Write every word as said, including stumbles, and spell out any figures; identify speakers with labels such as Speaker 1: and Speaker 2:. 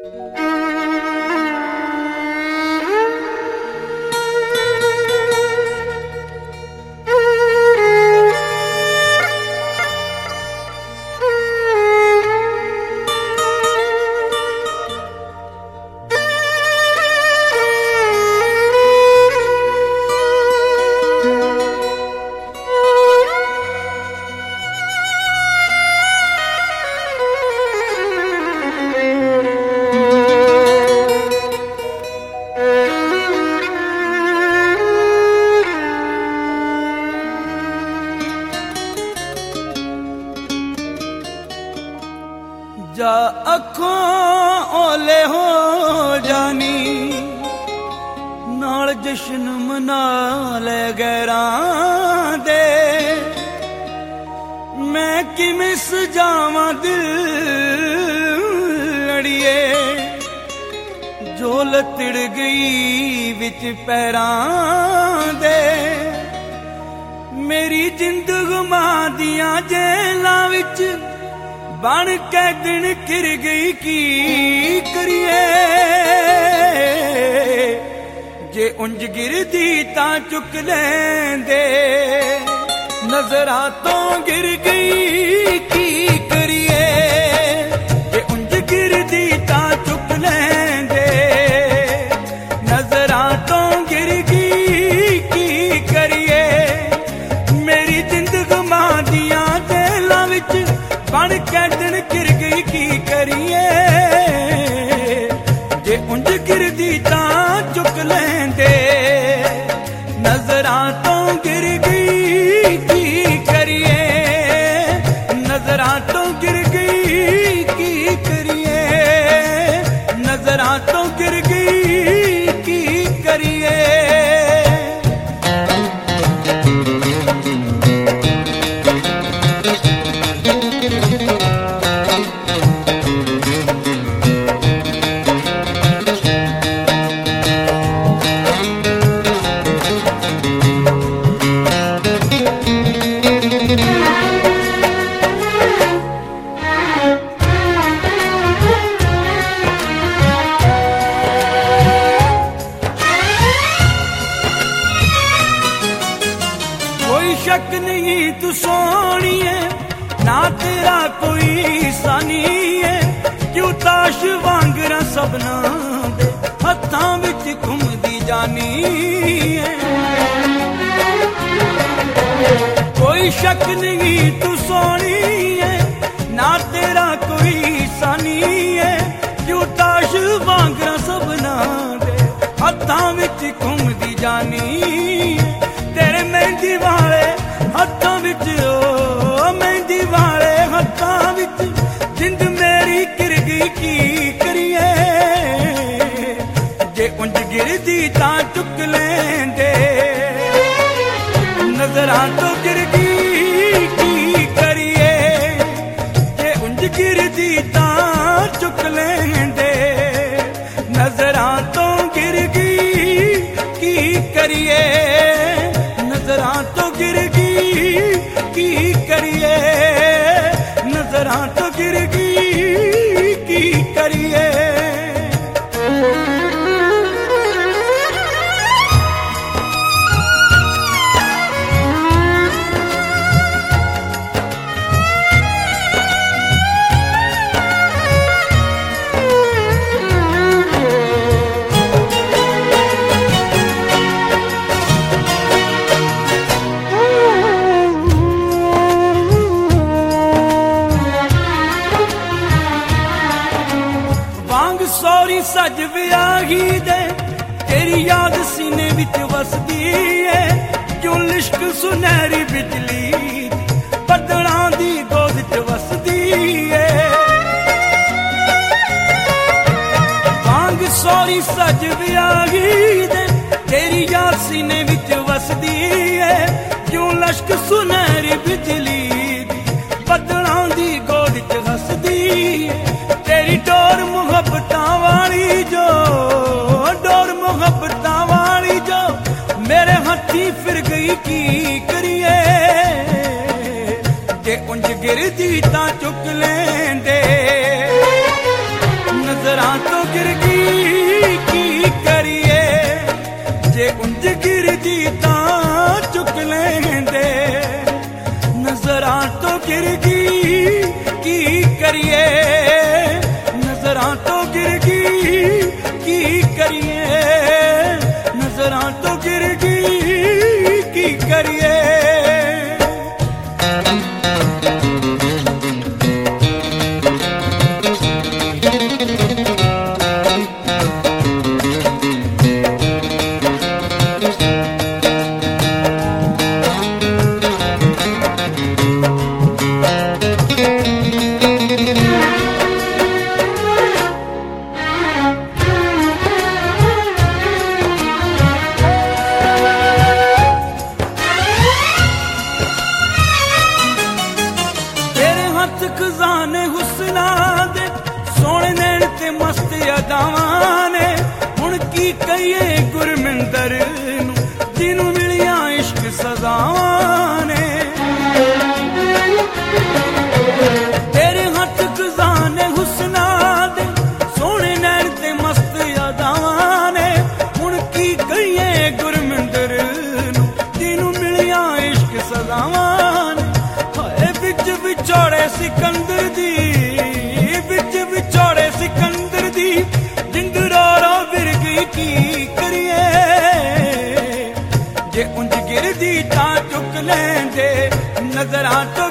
Speaker 1: जा अखों ओले हो जानी नाल जश्न मना ले गैरां दे मैं किवें सजावां दिल अड़िए झोल तिड़ गई विच पैरां दे मेरी जिंद गुमा दियां जेलां विच बन के दिन किर गई की करिए जे उंज गिरदी तां चुक लेंदे नजरा तो गिर गई की करिए जे उंज गिरदी तां चुक लेंदे नजरा तो गिर गई की करिए मेरी जिंद गुमा दियां जेलां विच बन के दिन गिर गई की करिए जे उंज गिरदी तां चुक लेंदे नजरां तो गिर गई की करिए नजरां तो गिर गई की करिए नजरां तो गिर गई की करिए शक नहीं तू सोनी है ना तेरा कोई सानी है क्यों ताश वांगरा सबना दे हत्थां विच घुमदी जानी है कोई शक नहीं तू सोनी है ना तेरा कोई सानी है क्यों ताश वांगरा सबना दे हत्थां विच घुमदी जानी है तेरे मेहंदी वाले हत्थां विच ओ मेहंदी वाले हत्थां विच जिंद मेरी गिर गई की करिए जे उंज गिरदी तां चुक लेंदे नजरां तो गिर गई की करिए जे उंज गिरदी तां चुक लेंदे नजरां तो गिर गई की करिए नजरां तो गिर गई की करिए नजरां तो गिर गई की करिए सौरी सज वियाही दे तेरी याद सीने विच वसदी है क्यों लिश्क सुनहरी बिजली बदलां दी गोद च वसदी है वांग सौरी सज वियाही दे तेरी याद सीने विच वसदी है क्यों लिश्क सुनहरी बिजली बदलां दी गोद च वसदी है तेरी डोर मुहब्बतां वाली जो डोर मुहब्बतां वाली जो मेरे हथी फिर गई की करिए जे उंज गिरदी तां चुक लेंदे नजरां तो बिरगी की करिए। खजाने हुस्ना दे सोने नैन ते मस्त अदावां ने हुण की कहिए गुरमिंदर नू जिनू मिलिया इश्क सजावां ने। तेरे हथ खजाने हुस्ना दे सोने नैन ते मस्त अदावां ने हुण की कहिए गुरमिंदर नू जिनू मिलिया इश्क सजावां ने। हाय विच विछोड़े सिकंदर दी विच विछोड़े सिकंदर दी जिंदरारा बिरगी की करिए। जे उंज गिरदी तां चुक लेंदे नजरां तो